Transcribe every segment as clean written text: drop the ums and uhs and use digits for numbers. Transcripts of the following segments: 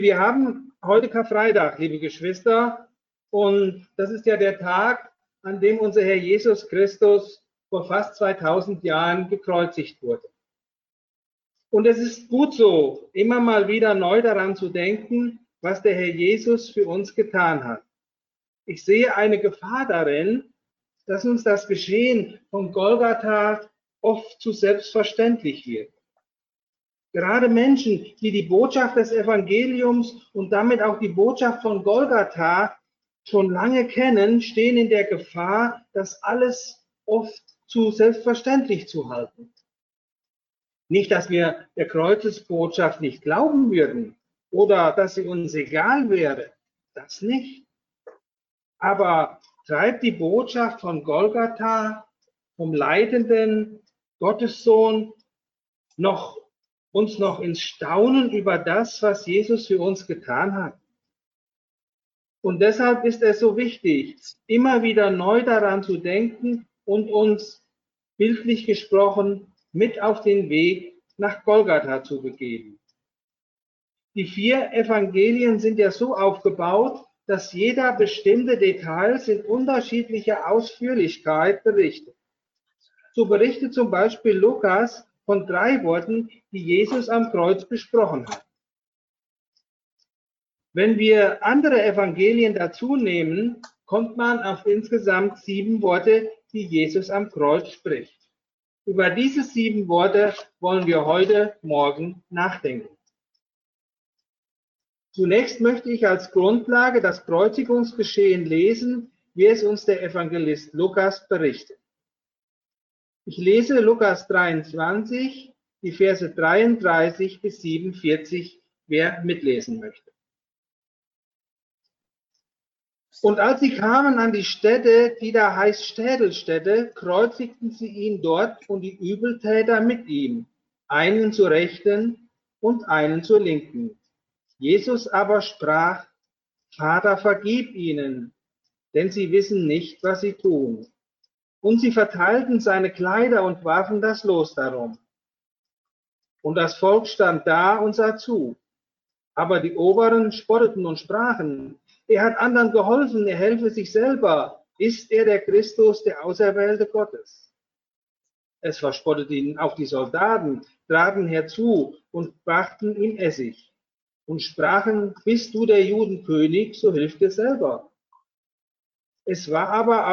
Wir haben heute Karfreitag, liebe Geschwister, und das ist ja der Tag, an dem unser Herr Jesus Christus vor fast 2000 Jahren gekreuzigt wurde. Und es ist gut so, immer mal wieder neu daran zu denken, was der Herr Jesus für uns getan hat. Ich sehe eine Gefahr darin, dass uns das Geschehen von Golgatha oft zu selbstverständlich wird. Gerade Menschen, die die Botschaft des Evangeliums und damit auch die Botschaft von Golgatha schon lange kennen, stehen in der Gefahr, das alles oft zu selbstverständlich zu halten. Nicht, dass wir der Kreuzesbotschaft nicht glauben würden oder dass sie uns egal wäre, das nicht. Aber treibt die Botschaft von Golgatha, vom leidenden Gottessohn, uns noch ins Staunen über das, was Jesus für uns getan hat. Und deshalb ist es so wichtig, immer wieder neu daran zu denken und uns, bildlich gesprochen, mit auf den Weg nach Golgatha zu begeben. Die 4 Evangelien sind ja so aufgebaut, dass jeder bestimmte Details in unterschiedlicher Ausführlichkeit berichtet. So berichtet zum Beispiel Lukas von 3 Worten, die Jesus am Kreuz gesprochen hat. Wenn wir andere Evangelien dazu nehmen, kommt man auf insgesamt 7 Worte, die Jesus am Kreuz spricht. Über diese 7 Worte wollen wir heute Morgen nachdenken. Zunächst möchte ich als Grundlage das Kreuzigungsgeschehen lesen, wie es uns der Evangelist Lukas berichtet. Ich lese Lukas 23, die Verse 33 bis 47, wer mitlesen möchte. Und als sie kamen an die Stätte, die da heißt Städelstätte, kreuzigten sie ihn dort und die Übeltäter mit ihm, einen zur Rechten und einen zur Linken. Jesus aber sprach: Vater, vergib ihnen, denn sie wissen nicht, was sie tun. Und sie verteilten seine Kleider und warfen das Los darum. Und das Volk stand da und sah zu. Aber die Oberen spotteten und sprachen: Er hat anderen geholfen, er helfe sich selber. Ist er der Christus, der Auserwählte Gottes? Es verspotteten ihn auch die Soldaten, traten herzu und brachten ihm Essig und sprachen: Bist du der Judenkönig, so hilf dir selber. Es war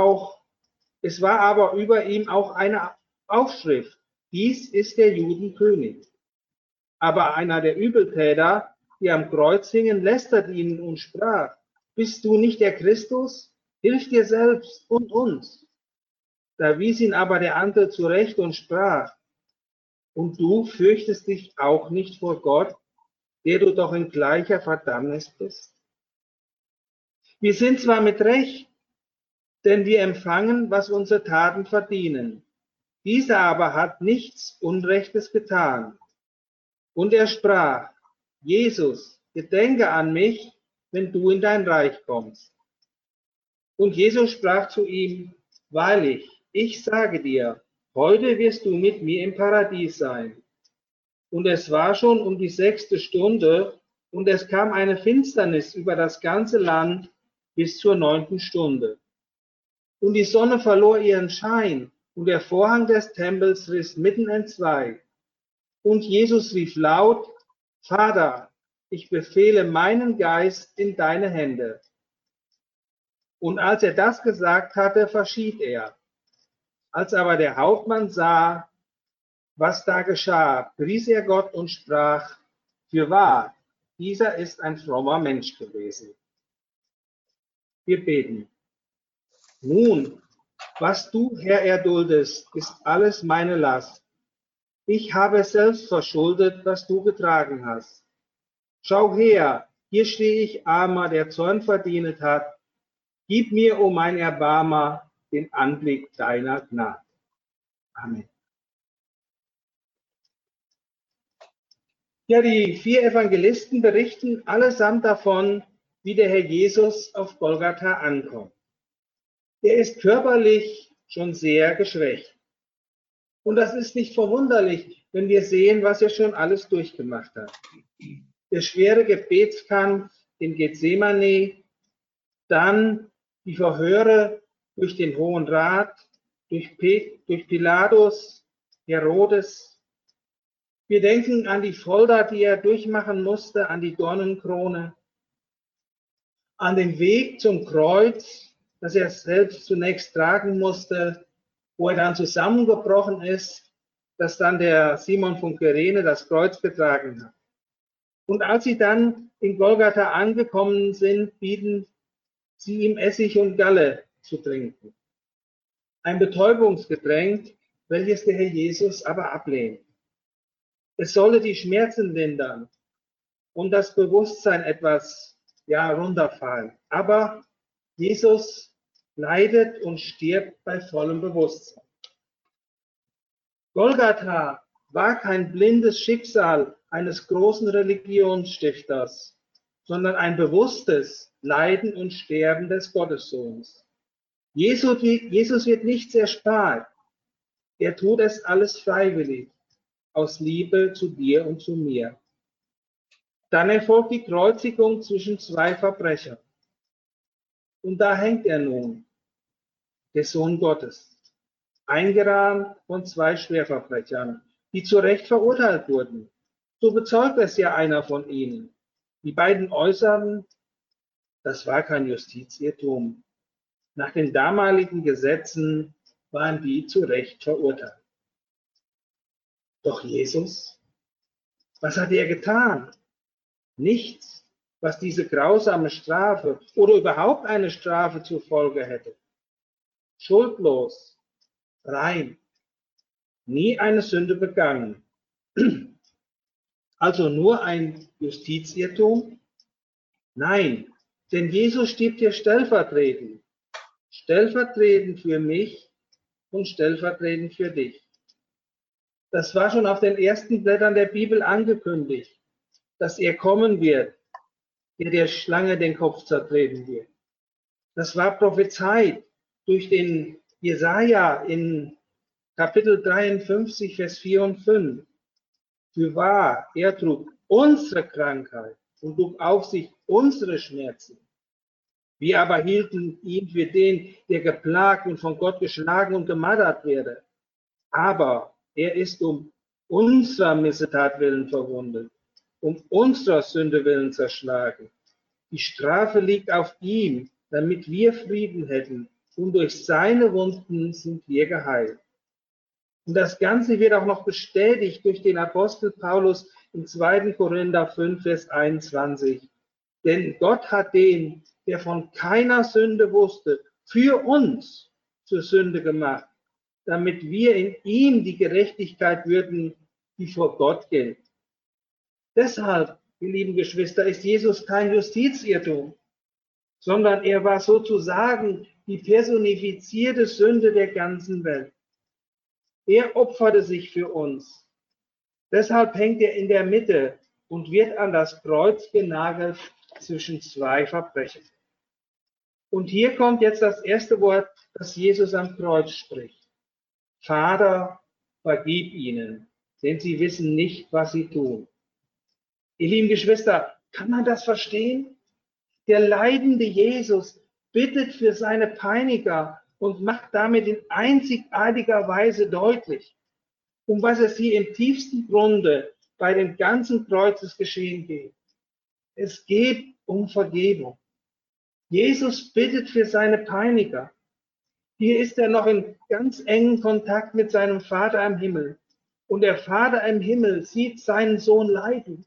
aber über ihm auch eine Aufschrift: Dies ist der Judenkönig. Aber einer der Übeltäter, die am Kreuz hingen, lästerte ihnen und sprach: Bist du nicht der Christus? Hilf dir selbst und uns. Da wies ihn aber der andere zurecht und sprach: Und du fürchtest dich auch nicht vor Gott, der du doch in gleicher Verdammnis bist? Wir sind zwar mit Recht, denn wir empfangen, was unsere Taten verdienen. Dieser aber hat nichts Unrechtes getan. Und er sprach: Jesus, gedenke an mich, wenn du in dein Reich kommst. Und Jesus sprach zu ihm: Wahrlich, ich sage dir, heute wirst du mit mir im Paradies sein. Und es war schon um die 6. Stunde, und es kam eine Finsternis über das ganze Land bis zur 9. Stunde. Und die Sonne verlor ihren Schein, und der Vorhang des Tempels riss mitten entzwei. Und Jesus rief laut: Vater, ich befehle meinen Geist in deine Hände. Und als er das gesagt hatte, verschied er. Als aber der Hauptmann sah, was da geschah, pries er Gott und sprach: Fürwahr, dieser ist ein frommer Mensch gewesen. Wir beten. Nun, was du, Herr, erduldest, ist alles meine Last. Ich habe selbst verschuldet, was du getragen hast. Schau her, hier stehe ich Armer, der Zorn verdient hat. Gib mir, o mein Erbarmer, den Anblick deiner Gnade. Amen. Ja, die 4 Evangelisten berichten allesamt davon, wie der Herr Jesus auf Golgatha ankommt. Er ist körperlich schon sehr geschwächt. Und das ist nicht verwunderlich, wenn wir sehen, was er schon alles durchgemacht hat. der schwere Gebetskampf in Gethsemane, dann die Verhöre durch den Hohen Rat, durch Pilatus, Herodes. Wir denken an die Folter, die er durchmachen musste, an die Dornenkrone, an den Weg zum Kreuz, das er selbst zunächst tragen musste, wo er dann zusammengebrochen ist, dass dann der Simon von Kyrene das Kreuz getragen hat. Und als sie dann in Golgatha angekommen sind, bieten sie ihm Essig und Galle zu trinken. Ein Betäubungsgetränk, welches der Herr Jesus aber ablehnt. Es solle die Schmerzen lindern und das Bewusstsein etwas runterfallen. Aber Jesus leidet und stirbt bei vollem Bewusstsein. Golgatha war kein blindes Schicksal eines großen Religionsstifters, sondern ein bewusstes Leiden und Sterben des Gottessohns. Jesus wird nichts erspart. Er tut es alles freiwillig, aus Liebe zu dir und zu mir. Dann erfolgt die Kreuzigung zwischen zwei Verbrechern. Und da hängt er nun, der Sohn Gottes, eingerahmt von zwei Schwerverbrechern, die zu Recht verurteilt wurden. So bezeugt es ja einer von ihnen. Die beiden äußern, das war kein Justizirrtum. Nach den damaligen Gesetzen waren die zu Recht verurteilt. Doch Jesus, was hat er getan? Nichts, was diese grausame Strafe oder überhaupt eine Strafe zur Folge hätte. Schuldlos, rein, nie eine Sünde begangen. Also nur ein Justizirrtum? Nein, denn Jesus stirbt hier stellvertretend. Stellvertretend für mich und stellvertretend für dich. Das war schon auf den ersten Blättern der Bibel angekündigt, dass er kommen wird, der Schlange den Kopf zertreten wird. Das war prophezeit durch den Jesaja in Kapitel 53, Vers 4 und 5. Fürwahr, er trug unsere Krankheit und trug auf sich unsere Schmerzen. Wir aber hielten ihn für den, der geplagt und von Gott geschlagen und gemartert werde. Aber er ist um unserer Missetat willen verwundet, um unserer Sünde willen zerschlagen. Die Strafe liegt auf ihm, damit wir Frieden hätten, und durch seine Wunden sind wir geheilt. Und das Ganze wird auch noch bestätigt durch den Apostel Paulus in 2. Korinther 5, Vers 21. Denn Gott hat den, der von keiner Sünde wusste, für uns zur Sünde gemacht, damit wir in ihm die Gerechtigkeit würden, die vor Gott gilt. Deshalb, ihr lieben Geschwister, ist Jesus kein Justizirrtum, sondern er war sozusagen die personifizierte Sünde der ganzen Welt. Er opferte sich für uns. Deshalb hängt er in der Mitte und wird an das Kreuz genagelt zwischen zwei Verbrechern. Und hier kommt jetzt das erste Wort, das Jesus am Kreuz spricht. Vater, vergib ihnen, denn sie wissen nicht, was sie tun. Ihr lieben Geschwister, kann man das verstehen? Der leidende Jesus bittet für seine Peiniger und macht damit in einzigartiger Weise deutlich, um was es hier im tiefsten Grunde bei dem ganzen Kreuzesgeschehen geht. Es geht um Vergebung. Jesus bittet für seine Peiniger. Hier ist er noch in ganz engen Kontakt mit seinem Vater im Himmel. Und der Vater im Himmel sieht seinen Sohn leiden.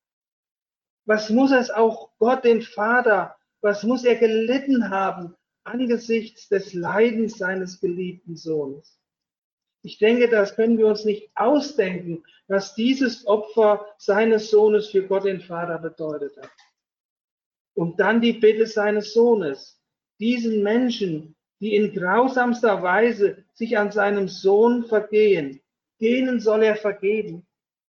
Was muss es auch Gott, den Vater, was muss er gelitten haben angesichts des Leidens seines geliebten Sohnes? Ich denke, das können wir uns nicht ausdenken, was dieses Opfer seines Sohnes für Gott, den Vater, bedeutet hat. Und dann die Bitte seines Sohnes, diesen Menschen, die in grausamster Weise sich an seinem Sohn vergehen, denen soll er vergeben.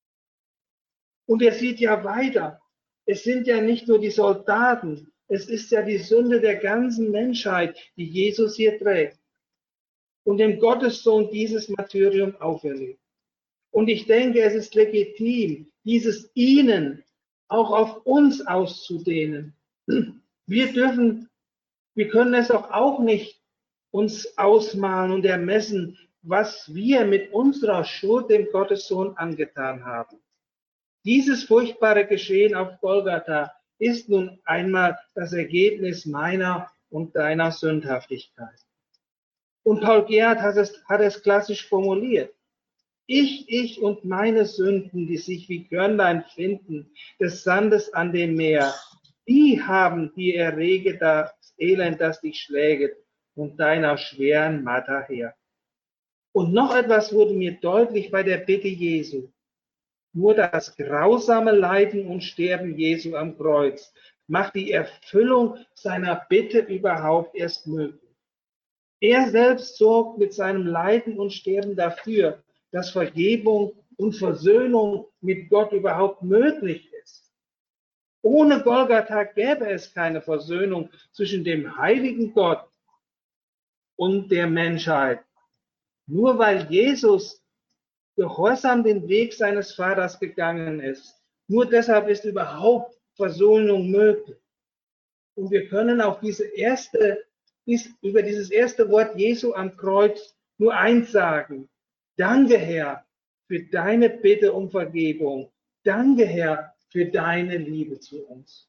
Und er sieht ja weiter. Es sind ja nicht nur die Soldaten, es ist ja die Sünde der ganzen Menschheit, die Jesus hier trägt und dem Gottessohn dieses Martyrium auferlegt. Und ich denke, es ist legitim, dieses ihnen auch auf uns auszudehnen. Wir können es auch nicht uns ausmalen und ermessen, was wir mit unserer Schuld dem Gottessohn angetan haben. Dieses furchtbare Geschehen auf Golgatha ist nun einmal das Ergebnis meiner und deiner Sündhaftigkeit. Und Paul Gerhard hat es klassisch formuliert. Ich und meine Sünden, die sich wie Körnlein finden, des Sandes an dem Meer, die haben die errege das Elend, das dich schläget, und deiner schweren Matter her. Und noch etwas wurde mir deutlich bei der Bitte Jesu. Nur das grausame Leiden und Sterben Jesu am Kreuz macht die Erfüllung seiner Bitte überhaupt erst möglich. Er selbst sorgt mit seinem Leiden und Sterben dafür, dass Vergebung und Versöhnung mit Gott überhaupt möglich ist. Ohne Golgatha gäbe es keine Versöhnung zwischen dem heiligen Gott und der Menschheit. Nur weil Jesus gehorsam den Weg seines Vaters gegangen ist. Nur deshalb ist überhaupt Versöhnung möglich. Und wir können auf über dieses erste Wort Jesu am Kreuz nur eins sagen. Danke, Herr, für deine Bitte um Vergebung. Danke, Herr, für deine Liebe zu uns.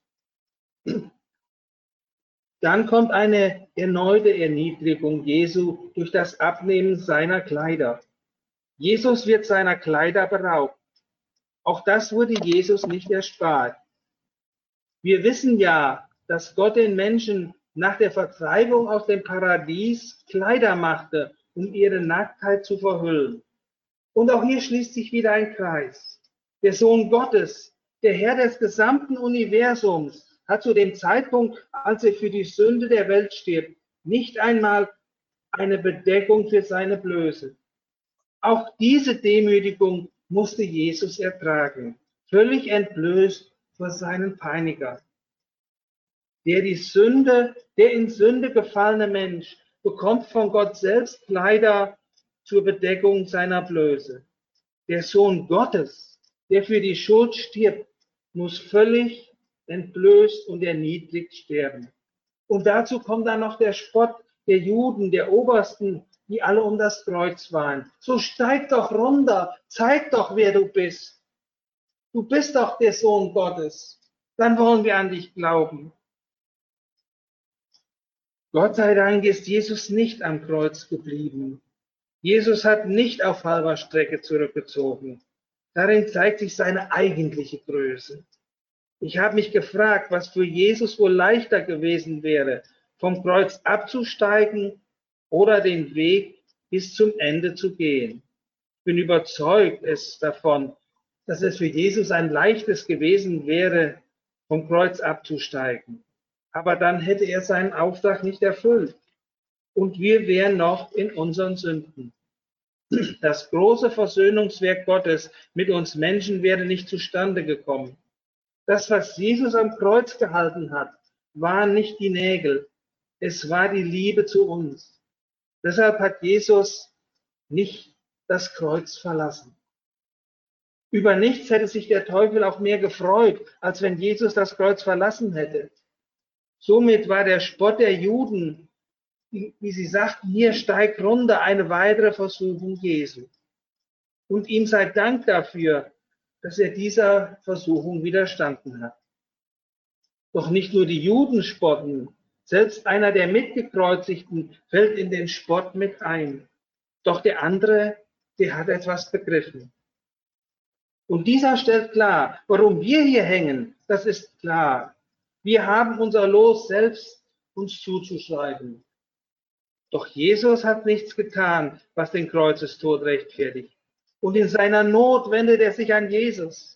Dann kommt eine erneute Erniedrigung Jesu durch das Abnehmen seiner Kleider. Jesus wird seiner Kleider beraubt. Auch das wurde Jesus nicht erspart. Wir wissen ja, dass Gott den Menschen nach der Vertreibung aus dem Paradies Kleider machte, um ihre Nacktheit zu verhüllen. Und auch hier schließt sich wieder ein Kreis. Der Sohn Gottes, der Herr des gesamten Universums, hat zu dem Zeitpunkt, als er für die Sünde der Welt stirbt, nicht einmal eine Bedeckung für seine Blöße. Auch diese Demütigung musste Jesus ertragen, völlig entblößt vor seinen Peiniger. Der in Sünde gefallene Mensch bekommt von Gott selbst Kleider zur Bedeckung seiner Blöße. Der Sohn Gottes, der für die Schuld stirbt, muss völlig entblößt und erniedrigt sterben. Und dazu kommt dann noch der Spott der Juden, der Obersten, die alle um das Kreuz waren. So steig doch runter, zeig doch, wer du bist. Du bist doch der Sohn Gottes. Dann wollen wir an dich glauben. Gott sei Dank ist Jesus nicht am Kreuz geblieben. Jesus hat nicht auf halber Strecke zurückgezogen. Darin zeigt sich seine eigentliche Größe. Ich habe mich gefragt, was für Jesus wohl leichter gewesen wäre, vom Kreuz abzusteigen oder den Weg bis zum Ende zu gehen. Ich bin überzeugt davon, dass es für Jesus ein leichtes gewesen wäre, vom Kreuz abzusteigen. Aber dann hätte er seinen Auftrag nicht erfüllt. Und wir wären noch in unseren Sünden. Das große Versöhnungswerk Gottes mit uns Menschen wäre nicht zustande gekommen. Das, was Jesus am Kreuz gehalten hat, waren nicht die Nägel. Es war die Liebe zu uns. Deshalb hat Jesus nicht das Kreuz verlassen. Über nichts hätte sich der Teufel auch mehr gefreut, als wenn Jesus das Kreuz verlassen hätte. Somit war der Spott der Juden, wie sie sagten, hier steigt runter, eine weitere Versuchung Jesu. Und ihm sei Dank dafür, dass er dieser Versuchung widerstanden hat. Doch nicht nur die Juden spotten, selbst einer der Mitgekreuzigten fällt in den Spott mit ein. Doch der andere, der hat etwas begriffen. Und dieser stellt klar, warum wir hier hängen, das ist klar. Wir haben unser Los selbst uns zuzuschreiben. Doch Jesus hat nichts getan, was den Kreuzestod rechtfertigt. Und in seiner Not wendet er sich an Jesus.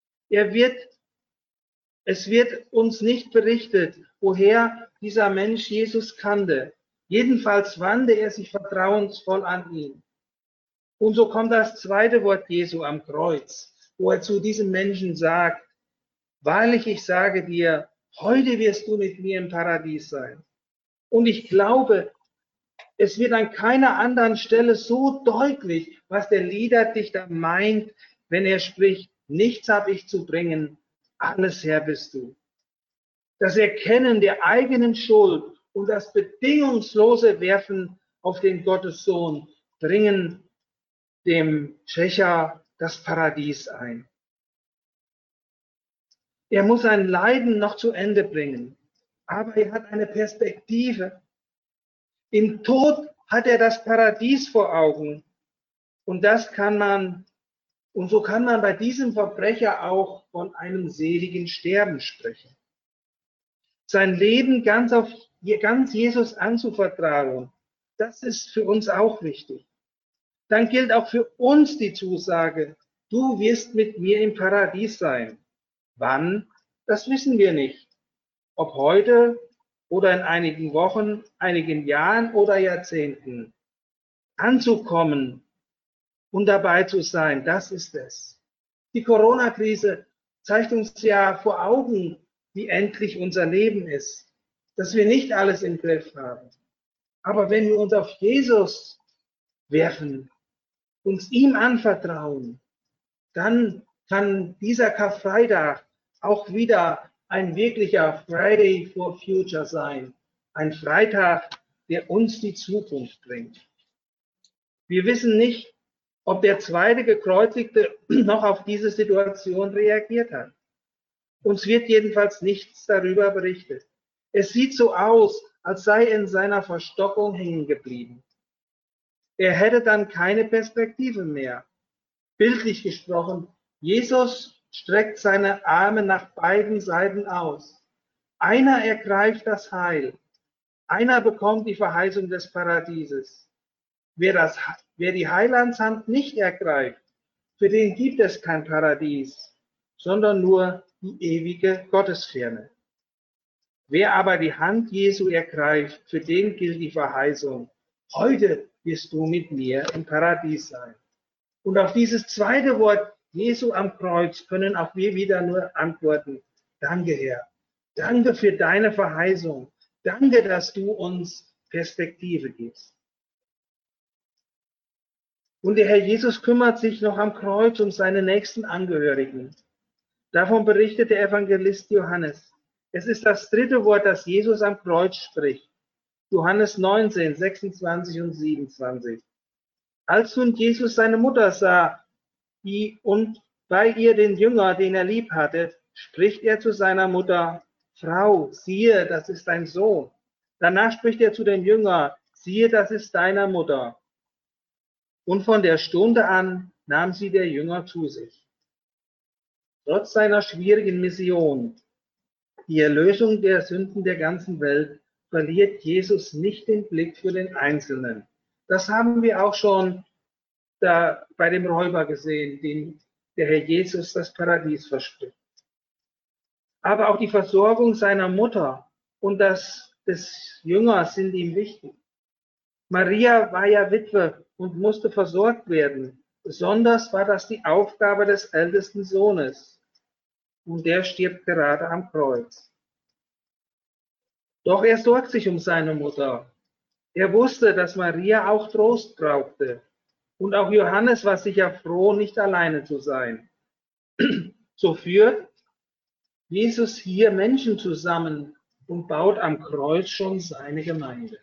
Es wird uns nicht berichtet, woher dieser Mensch Jesus kannte. Jedenfalls wandte er sich vertrauensvoll an ihn. Und so kommt das zweite Wort Jesu am Kreuz, wo er zu diesem Menschen sagt, wahrlich, ich sage dir, heute wirst du mit mir im Paradies sein. Und ich glaube, es wird an keiner anderen Stelle so deutlich, was der Liederdichter meint, wenn er spricht, nichts habe ich zu bringen, Alles Herr bist du. Das Erkennen der eigenen Schuld und das bedingungslose Werfen auf den Gottessohn bringen dem Schächer das Paradies ein. Er muss sein Leiden noch zu Ende bringen, aber er hat eine Perspektive. Im Tod hat er das Paradies vor Augen und so kann man bei diesem Verbrecher auch von einem seligen Sterben sprechen. Sein Leben ganz Jesus anzuvertrauen, das ist für uns auch wichtig. Dann gilt auch für uns die Zusage, du wirst mit mir im Paradies sein. Wann? Das wissen wir nicht. Ob heute oder in einigen Wochen, einigen Jahren oder Jahrzehnten. Anzukommen und dabei zu sein, das ist es. Die Corona-Krise zeigt uns ja vor Augen, wie endlich unser Leben ist, dass wir nicht alles im Griff haben. Aber wenn wir uns auf Jesus werfen, uns ihm anvertrauen, dann kann dieser Karfreitag auch wieder ein wirklicher Friday for Future sein. Ein Freitag, der uns die Zukunft bringt. Wir wissen nicht, ob der zweite Gekreuzigte noch auf diese Situation reagiert hat. Uns wird jedenfalls nichts darüber berichtet. Es sieht so aus, als sei er in seiner Verstockung hängen geblieben. Er hätte dann keine Perspektive mehr. Bildlich gesprochen, Jesus streckt seine Arme nach beiden Seiten aus. Einer ergreift das Heil, einer bekommt die Verheißung des Paradieses. Wer die Heilandshand nicht ergreift, für den gibt es kein Paradies, sondern nur die ewige Gottesferne. Wer aber die Hand Jesu ergreift, für den gilt die Verheißung, heute wirst du mit mir im Paradies sein. Und auf dieses zweite Wort Jesu am Kreuz können auch wir wieder nur antworten, danke Herr, danke für deine Verheißung, danke, dass du uns Perspektive gibst. Und der Herr Jesus kümmert sich noch am Kreuz um seine nächsten Angehörigen. Davon berichtet der Evangelist Johannes. Es ist das dritte Wort, das Jesus am Kreuz spricht. Johannes 19, 26 und 27. Als nun Jesus seine Mutter sah und bei ihr den Jünger, den er lieb hatte, spricht er zu seiner Mutter, Frau, siehe, das ist dein Sohn. Danach spricht er zu dem Jünger, siehe, das ist deine Mutter. Und von der Stunde an nahm sie der Jünger zu sich. Trotz seiner schwierigen Mission, die Erlösung der Sünden der ganzen Welt, verliert Jesus nicht den Blick für den Einzelnen. Das haben wir auch schon da bei dem Räuber gesehen, dem der Herr Jesus das Paradies verspricht. Aber auch die Versorgung seiner Mutter und das des Jüngers sind ihm wichtig. Maria war ja Witwe und musste versorgt werden. Besonders war das die Aufgabe des ältesten Sohnes. Und der stirbt gerade am Kreuz. Doch er sorgt sich um seine Mutter. Er wusste, dass Maria auch Trost brauchte. Und auch Johannes war sicher froh, nicht alleine zu sein. So führt Jesus hier Menschen zusammen und baut am Kreuz schon seine Gemeinde.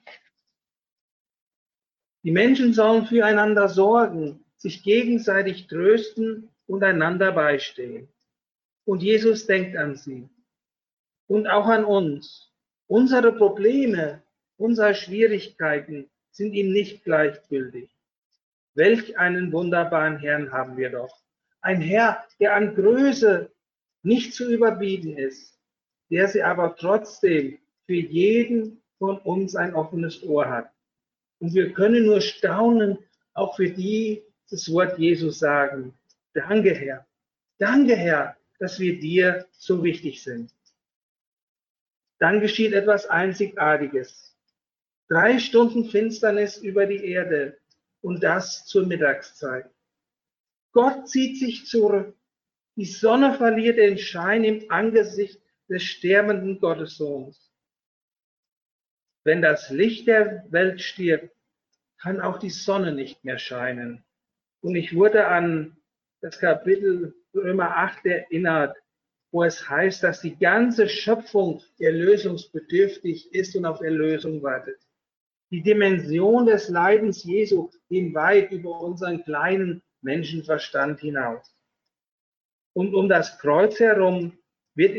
Die Menschen sollen füreinander sorgen, sich gegenseitig trösten und einander beistehen. Und Jesus denkt an sie und auch an uns. Unsere Probleme, unsere Schwierigkeiten sind ihm nicht gleichgültig. Welch einen wunderbaren Herrn haben wir doch. Ein Herr, der an Größe nicht zu überbieten ist, der sie aber trotzdem für jeden von uns ein offenes Ohr hat. Und wir können nur staunen, auch für dieses Wort Jesus sagen. Danke, Herr, dass wir dir so wichtig sind. Dann geschieht etwas Einzigartiges. 3 Stunden Finsternis über die Erde und das zur Mittagszeit. Gott zieht sich zurück. Die Sonne verliert den Schein im Angesicht des sterbenden Gottessohns. Wenn das Licht der Welt stirbt, kann auch die Sonne nicht mehr scheinen. Und ich wurde an das Kapitel Römer 8 erinnert, wo es heißt, dass die ganze Schöpfung erlösungsbedürftig ist und auf Erlösung wartet. Die Dimension des Leidens Jesu ging weit über unseren kleinen Menschenverstand hinaus. Und um das Kreuz herum wird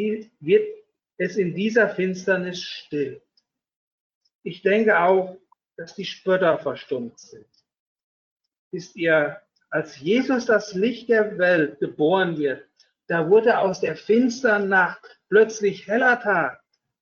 es in dieser Finsternis still. Ich denke auch, dass die Spötter verstummt sind. Wisst ihr, als Jesus das Licht der Welt geboren wird, da wurde aus der finsteren Nacht plötzlich heller Tag.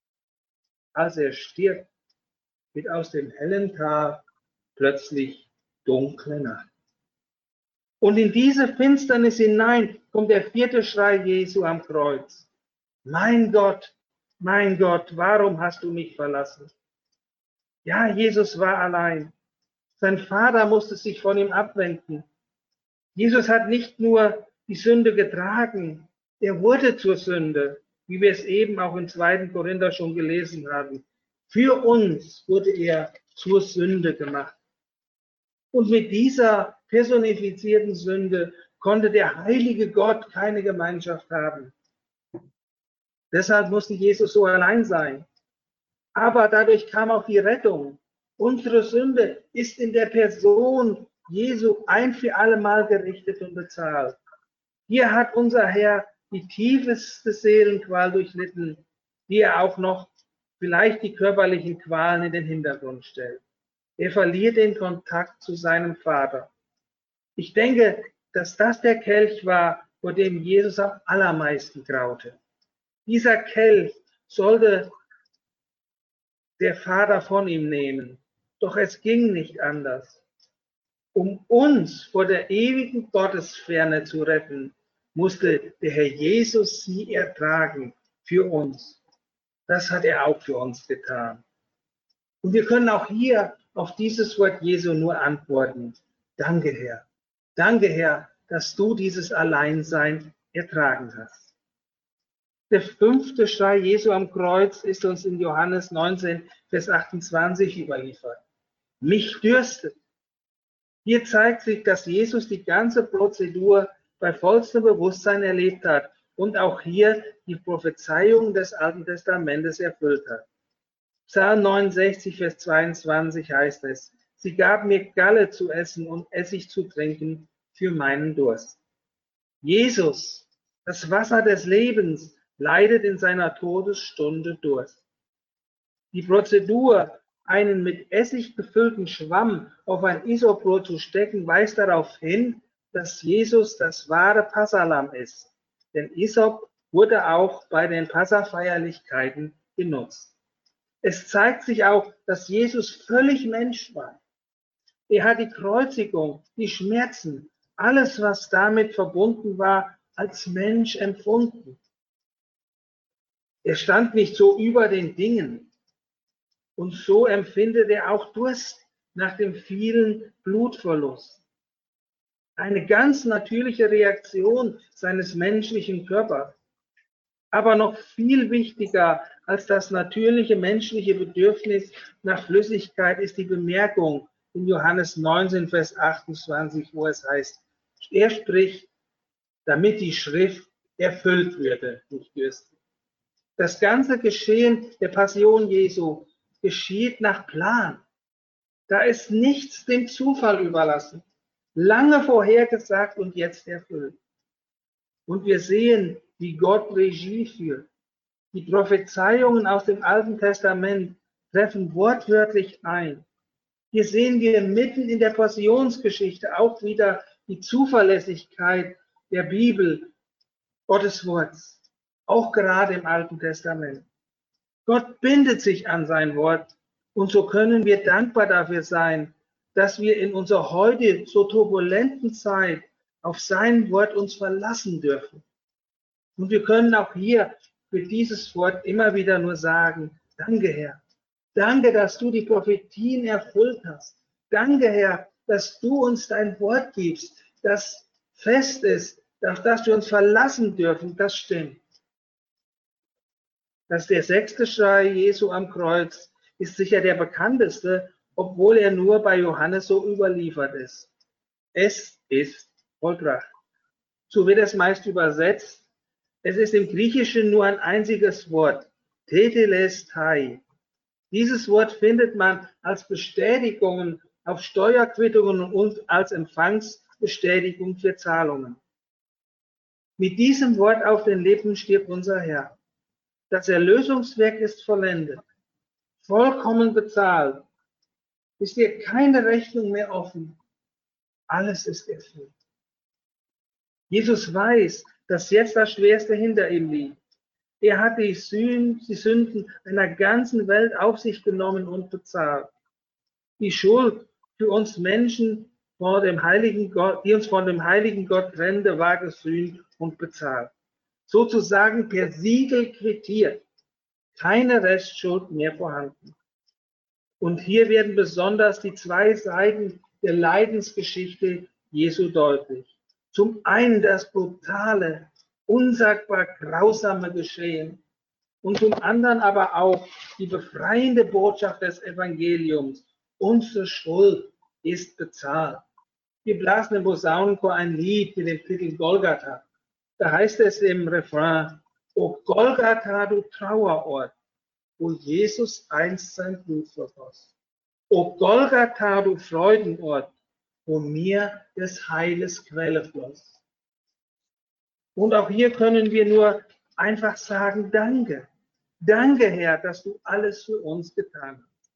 Als er stirbt, wird aus dem hellen Tag plötzlich dunkle Nacht. Und in diese Finsternis hinein kommt der 4. Schrei Jesu am Kreuz. Mein Gott, warum hast du mich verlassen? Ja, Jesus war allein. Sein Vater musste sich von ihm abwenden. Jesus hat nicht nur die Sünde getragen, er wurde zur Sünde, wie wir es eben auch in 2. Korinther schon gelesen haben. Für uns wurde er zur Sünde gemacht. Und mit dieser personifizierten Sünde konnte der heilige Gott keine Gemeinschaft haben. Deshalb musste Jesus so allein sein. Aber dadurch kam auch die Rettung. Unsere Sünde ist in der Person Jesu ein für alle Mal gerichtet und bezahlt. Hier hat unser Herr die tiefste Seelenqual durchlitten, die er auch noch vielleicht die körperlichen Qualen in den Hintergrund stellt. Er verliert den Kontakt zu seinem Vater. Ich denke, dass das der Kelch war, vor dem Jesus am allermeisten graute. Dieser Kelch sollte der Vater von ihm nehmen. Doch es ging nicht anders. Um uns vor der ewigen Gottesferne zu retten, musste der Herr Jesus sie ertragen für uns. Das hat er auch für uns getan. Und wir können auch hier auf dieses Wort Jesu nur antworten. Danke, Herr. Danke, Herr, dass du dieses Alleinsein ertragen hast. Der 5. Schrei Jesu am Kreuz ist uns in Johannes 19, Vers 28 überliefert. Mich dürstet. Hier zeigt sich, dass Jesus die ganze Prozedur bei vollstem Bewusstsein erlebt hat und auch hier die Prophezeiung des Alten Testamentes erfüllt hat. Psalm 69, Vers 22 heißt es, sie gab mir Galle zu essen und Essig zu trinken für meinen Durst. Jesus, das Wasser des Lebens, leidet in seiner Todesstunde Durst. Die Prozedur, einen mit Essig gefüllten Schwamm auf ein Isobrot zu stecken, weist darauf hin, dass Jesus das wahre Passalamm ist. Denn Isop wurde auch bei den Passafeierlichkeiten genutzt. Es zeigt sich auch, dass Jesus völlig Mensch war. Er hat die Kreuzigung, die Schmerzen, alles, was damit verbunden war, als Mensch empfunden. Er stand nicht so über den Dingen. Und so empfindet er auch Durst nach dem vielen Blutverlust. Eine ganz natürliche Reaktion seines menschlichen Körpers. Aber noch viel wichtiger als das natürliche menschliche Bedürfnis nach Flüssigkeit ist die Bemerkung in Johannes 19, Vers 28, wo es heißt, er spricht, damit die Schrift erfüllt würde, nicht dürsten. Das ganze Geschehen der Passion Jesu geschieht nach Plan. Da ist nichts dem Zufall überlassen. Lange vorhergesagt und jetzt erfüllt. Und wir sehen, wie Gott Regie führt. Die Prophezeiungen aus dem Alten Testament treffen wortwörtlich ein. Hier sehen wir mitten in der Passionsgeschichte auch wieder die Zuverlässigkeit der Bibel, Gottes Wortes, auch gerade im Alten Testament. Gott bindet sich an sein Wort und so können wir dankbar dafür sein, dass wir in unserer heute so turbulenten Zeit auf sein Wort uns verlassen dürfen. Und wir können auch hier für dieses Wort immer wieder nur sagen, danke Herr. Danke, dass du die Prophetien erfüllt hast. Danke Herr, dass du uns dein Wort gibst, das fest ist, auf das wir uns verlassen dürfen. Das stimmt. Dass der 6. Schrei Jesu am Kreuz ist sicher der bekannteste, obwohl er nur bei Johannes so überliefert ist. Es ist vollbracht. So wird es meist übersetzt. Es ist im Griechischen nur ein einziges Wort, tetelestai. Dieses Wort findet man als Bestätigungen auf Steuerquittungen und als Empfangsbestätigung für Zahlungen. Mit diesem Wort auf den Lippen stirbt unser Herr. Das Erlösungswerk ist vollendet, vollkommen bezahlt. Ist dir keine Rechnung mehr offen. Alles ist erfüllt. Jesus weiß, dass jetzt das Schwerste hinter ihm liegt. Er hat die Sünden einer ganzen Welt auf sich genommen und bezahlt. Die Schuld für uns Menschen vor dem heiligen Gott, die uns von dem heiligen Gott trennte, war gesühnt und bezahlt. Sozusagen per Siegel quittiert. Keine Restschuld mehr vorhanden. Und hier werden besonders die zwei Seiten der Leidensgeschichte Jesu deutlich. Zum einen das brutale, unsagbar grausame Geschehen und zum anderen aber auch die befreiende Botschaft des Evangeliums. Unsere Schuld ist bezahlt. Wir blasen im Posaunenchor ein Lied mit dem Titel Golgatha. Da heißt es im Refrain: O Golgatha, du Trauerort, wo Jesus einst sein Blut vergoss. O Golgatha, du Freudenort, wo mir des Heiles Quelle floss. Und auch hier können wir nur einfach sagen, danke. Danke, Herr, dass du alles für uns getan hast.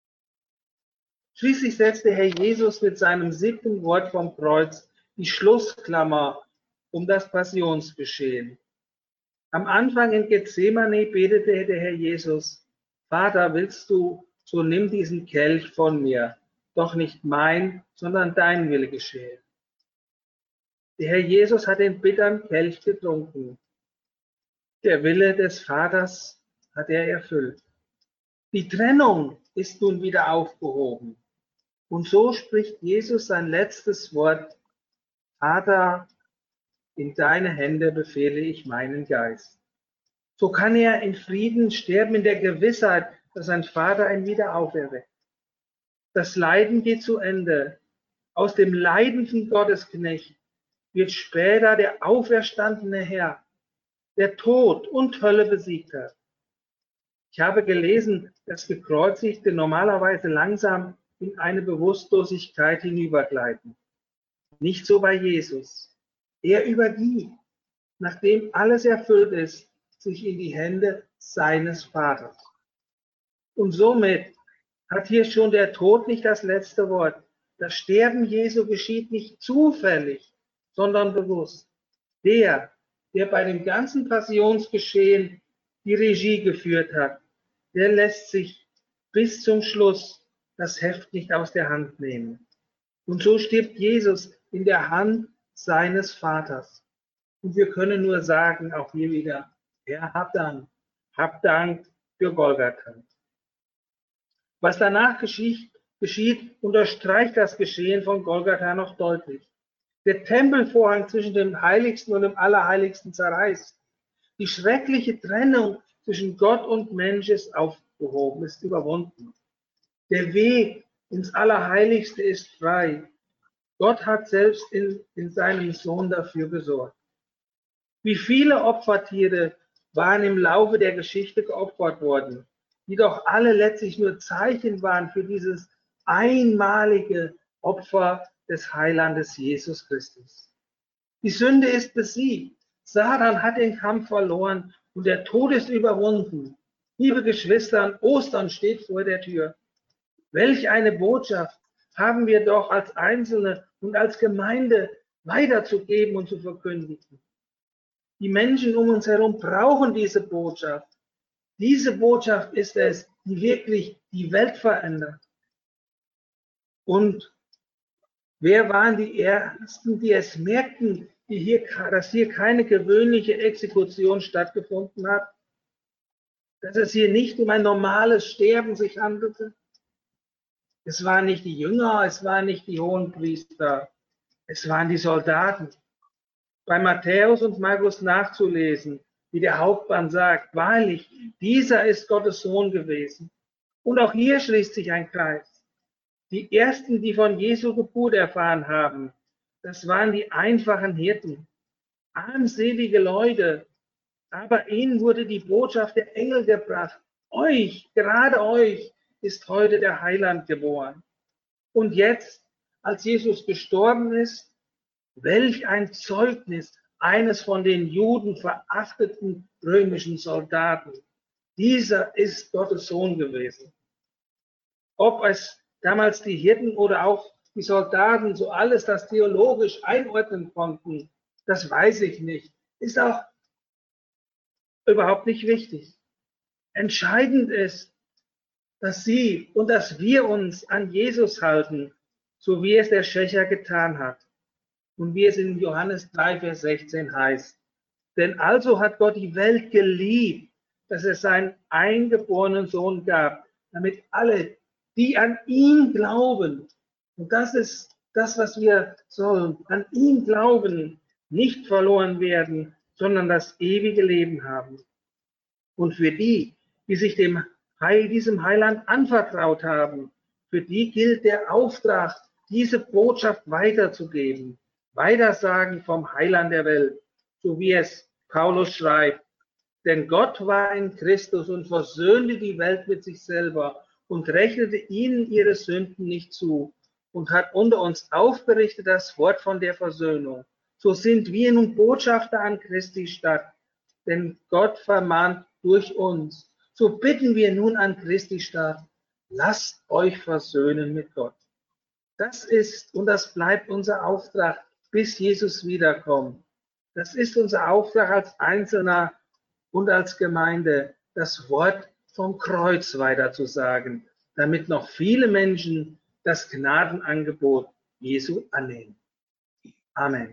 Schließlich setzte Herr Jesus mit seinem 7. Wort vom Kreuz die Schlussklammer um das Passionsgeschehen. Am Anfang in Gethsemane betete der Herr Jesus: Vater, willst du, so nimm diesen Kelch von mir, doch nicht mein, sondern dein Wille geschehe. Der Herr Jesus hat den bitteren Kelch getrunken. Der Wille des Vaters hat er erfüllt. Die Trennung ist nun wieder aufgehoben. Und so spricht Jesus sein letztes Wort: Vater, in deine Hände befehle ich meinen Geist. So kann er in Frieden sterben, in der Gewissheit, dass sein Vater ihn wieder auferweckt. Das Leiden geht zu Ende. Aus dem leidenden Gottesknecht wird später der auferstandene Herr, der Tod und Hölle besiegt hat. Ich habe gelesen, dass Gekreuzigte normalerweise langsam in eine Bewusstlosigkeit hinübergleiten. Nicht so bei Jesus. Er übergibt, nachdem alles erfüllt ist, sich in die Hände seines Vaters. Und somit hat hier schon der Tod nicht das letzte Wort. Das Sterben Jesu geschieht nicht zufällig, sondern bewusst. Der bei dem ganzen Passionsgeschehen die Regie geführt hat, der lässt sich bis zum Schluss das Heft nicht aus der Hand nehmen. Und so stirbt Jesus in der Hand seines Vaters. Und wir können nur sagen, auch hier wieder, Herr, hab Dank für Golgatha. Was danach geschieht, unterstreicht das Geschehen von Golgatha noch deutlich. Der Tempelvorhang zwischen dem Heiligsten und dem Allerheiligsten zerreißt. Die schreckliche Trennung zwischen Gott und Mensch ist aufgehoben, ist überwunden. Der Weg ins Allerheiligste ist frei. Gott hat selbst in seinem Sohn dafür gesorgt. Wie viele Opfertiere waren im Laufe der Geschichte geopfert worden, die doch alle letztlich nur Zeichen waren für dieses einmalige Opfer des Heilandes Jesus Christus. Die Sünde ist besiegt. Satan hat den Kampf verloren und der Tod ist überwunden. Liebe Geschwister, Ostern steht vor der Tür. Welch eine Botschaft haben wir doch als Einzelne und als Gemeinde weiterzugeben und zu verkündigen. Die Menschen um uns herum brauchen diese Botschaft. Diese Botschaft ist es, die wirklich die Welt verändert. Und wer waren die Ersten, die es merkten, dass hier keine gewöhnliche Exekution stattgefunden hat? Dass es hier nicht um ein normales Sterben sich handelte? Es waren nicht die Jünger, es waren nicht die Hohenpriester, es waren die Soldaten. Bei Matthäus und Markus nachzulesen, wie der Hauptmann sagt, wahrlich, dieser ist Gottes Sohn gewesen. Und auch hier schließt sich ein Kreis. Die ersten, die von Jesu Geburt erfahren haben, das waren die einfachen Hirten, armselige Leute, Aber ihnen wurde die Botschaft der Engel gebracht. Euch, gerade euch, ist heute der Heiland geboren. Und jetzt, als Jesus gestorben ist, welch ein Zeugnis eines von den Juden verachteten römischen Soldaten. Dieser ist Gottes Sohn gewesen. Ob es damals die Hirten oder auch die Soldaten so alles das theologisch einordnen konnten, das weiß ich nicht. Ist auch überhaupt nicht wichtig. Entscheidend ist, dass sie und dass wir uns an Jesus halten, so wie es der Schächer getan hat. Und wie es in Johannes 3, Vers 16 heißt. Denn also hat Gott die Welt geliebt, dass er seinen eingeborenen Sohn gab, damit alle, die an ihn glauben, und das ist das, was wir sollen, an ihn glauben, nicht verloren werden, sondern das ewige Leben haben. Und für die, die sich diesem Heiland anvertraut haben, für die gilt der Auftrag, diese Botschaft weiterzugeben. Weitersagen vom Heiland der Welt, so wie es Paulus schreibt. Denn Gott war in Christus und versöhnte die Welt mit sich selber und rechnete ihnen ihre Sünden nicht zu und hat unter uns aufgerichtet das Wort von der Versöhnung. So sind wir nun Botschafter an Christi Stadt, denn Gott vermahnt durch uns. So bitten wir nun an Christi Stadt, lasst euch versöhnen mit Gott. Das ist und das bleibt unser Auftrag, bis Jesus wiederkommt. Das ist unser Auftrag als Einzelner und als Gemeinde, das Wort vom Kreuz weiterzusagen, damit noch viele Menschen das Gnadenangebot Jesu annehmen. Amen.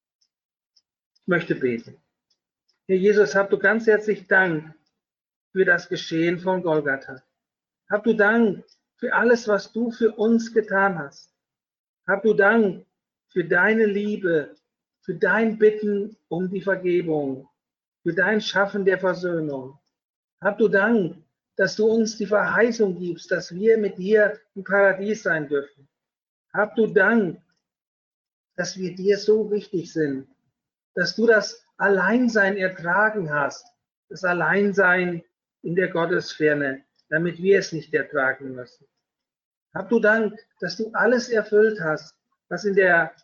Ich möchte beten. Herr Jesus, hab du ganz herzlich Dank für das Geschehen von Golgatha. Hab du Dank für alles, was du für uns getan hast. Hab du Dank für deine Liebe, für dein Bitten um die Vergebung, für dein Schaffen der Versöhnung. Hab du Dank, dass du uns die Verheißung gibst, dass wir mit dir im Paradies sein dürfen. Hab du Dank, dass wir dir so wichtig sind, dass du das Alleinsein ertragen hast, das Alleinsein in der Gottesferne, damit wir es nicht ertragen müssen. Hab du Dank, dass du alles erfüllt hast, was in der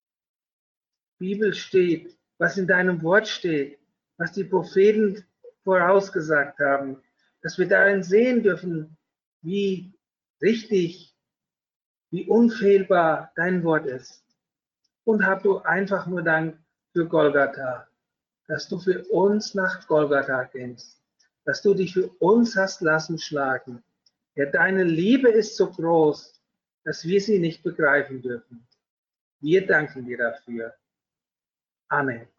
Bibel steht, was in deinem Wort steht, was die Propheten vorausgesagt haben, dass wir darin sehen dürfen, wie richtig, wie unfehlbar dein Wort ist. Und hab du einfach nur Dank für Golgatha, dass du für uns nach Golgatha gingst, dass du dich für uns hast lassen schlagen. Ja, deine Liebe ist so groß, dass wir sie nicht begreifen dürfen. Wir danken dir dafür. Amen.